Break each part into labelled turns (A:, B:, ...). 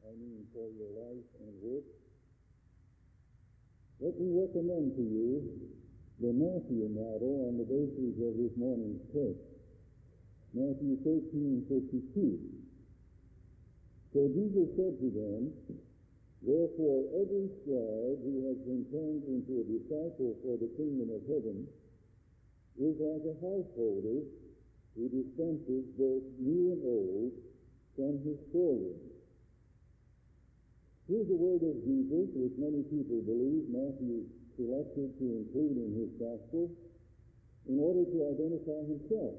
A: for your life and work. Let me recommend to you the Matthew model on the basis of this morning's text. Matthew 13:52. So Jesus said to them, "Therefore every scribe who has been turned into a disciple for the kingdom of heaven is like a householder who dispenses both new and old from his storeroom." Here's a word of Jesus which many people believe Matthew selected to include in his gospel in order to identify himself.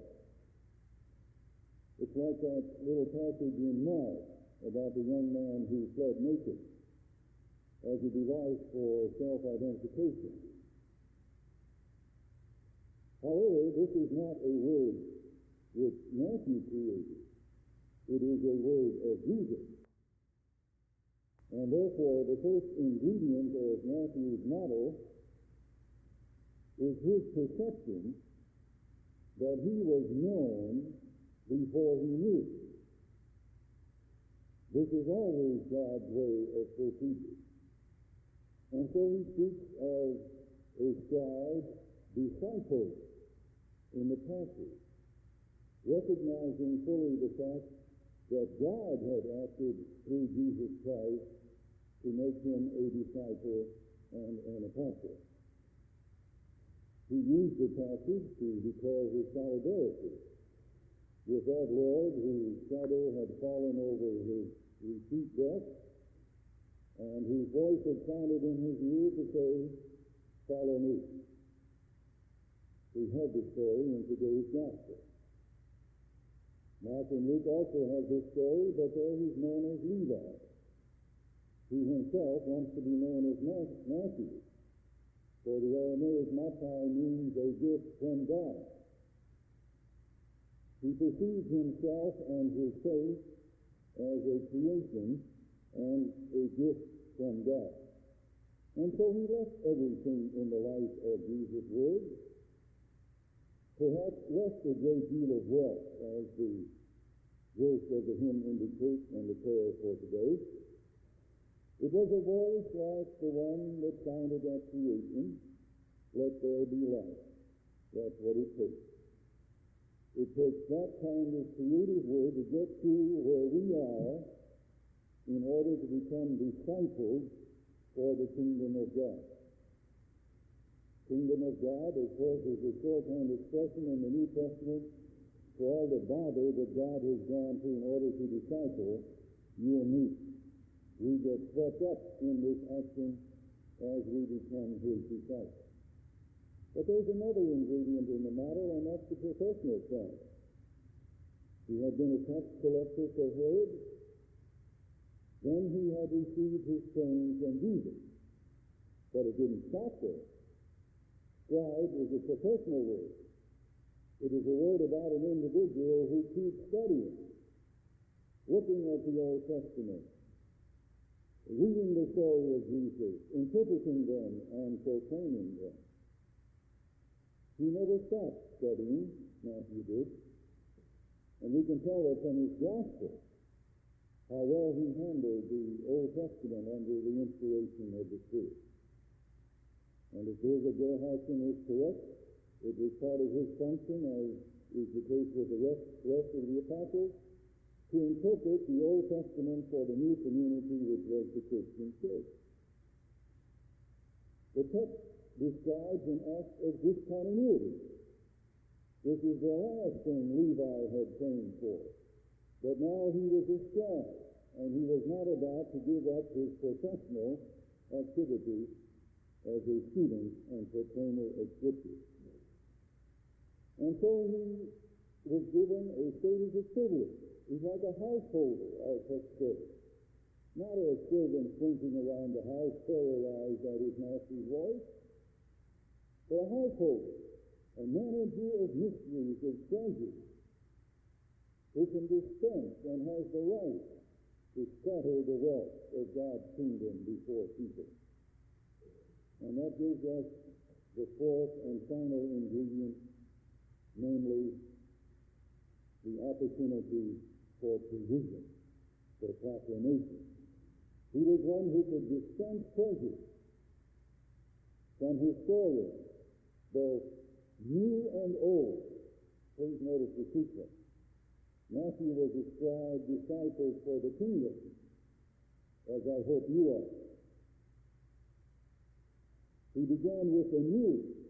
A: It's like that little passage in Mark about the young man who fled naked as a device for self-identification. However, this is not a word which Matthew created. It is a word of Jesus. And therefore, the first ingredient of Matthew's model is his perception that he was known before he knew. This is always God's way of procedure. And so he speaks of a scribe disciple in the passage, recognizing fully the fact that God had acted through Jesus Christ to make him a disciple and an apostle. He used the passage to declare his solidarity with that Lord whose shadow had fallen over his retreat death, and whose voice had sounded in his ear to say, "Follow me." We have the story in today's gospel. Mark and Luke also have this story, but there he's known as Levi. He himself wants to be known as Matthew, for the Aramaic Mattai means a gift from God. He perceives himself and his faith as a creation and a gift from God. And so he left everything in the light of Jesus' word, perhaps left a great deal of wealth, as the verse of the hymn indicates and the prayer for today. It was a voice like the one that sounded at creation, "Let there be light." That's what it takes. It takes that kind of creative word to get to where we are in order to become disciples for the kingdom of God. Kingdom of God, of course, is a shorthand expression in the New Testament for all the bother that God has gone through in order to disciple you and me. We get swept up in this action as we become his disciples. But there's another ingredient in the model, and that's the professional side. He had been a tax collector for Herod. Then he had received his training from Jesus. But it didn't stop there. Scribe is a professional word. It is a word about an individual who keeps studying, looking at the Old Testament, reading the story of Jesus, interpreting them, and proclaiming them. He never stopped studying, Matthew did. And we can tell that from his gospel how well he handled the Old Testament under the inspiration of the Spirit. And if David Gerhardson is correct, it was part of his function, as is the case with the rest of the apostles, to interpret the Old Testament for the new community which was the Christian church. The text describes an act of discontinuity. This is the last thing Levi had trained for. But now he was a scribe, and he was not about to give up his professional activity as a student and proclaimer of Scripture. And so he was given a status of privilege. He's like a householder, our text says. Not a servant slinking around the house, terrorized at his master's voice, but a householder, a manager of mysteries, of treasures, who can dispense and has the right to scatter the wealth of God's kingdom before people. And that gives us the fourth and final ingredient, namely the opportunity for provision, for proclamation. He was one who could dispense pleasure from his storeroom, both new and old. Please notice the sequence. Matthew was a scribe disciple for the kingdom, as I hope you are. He began with the new,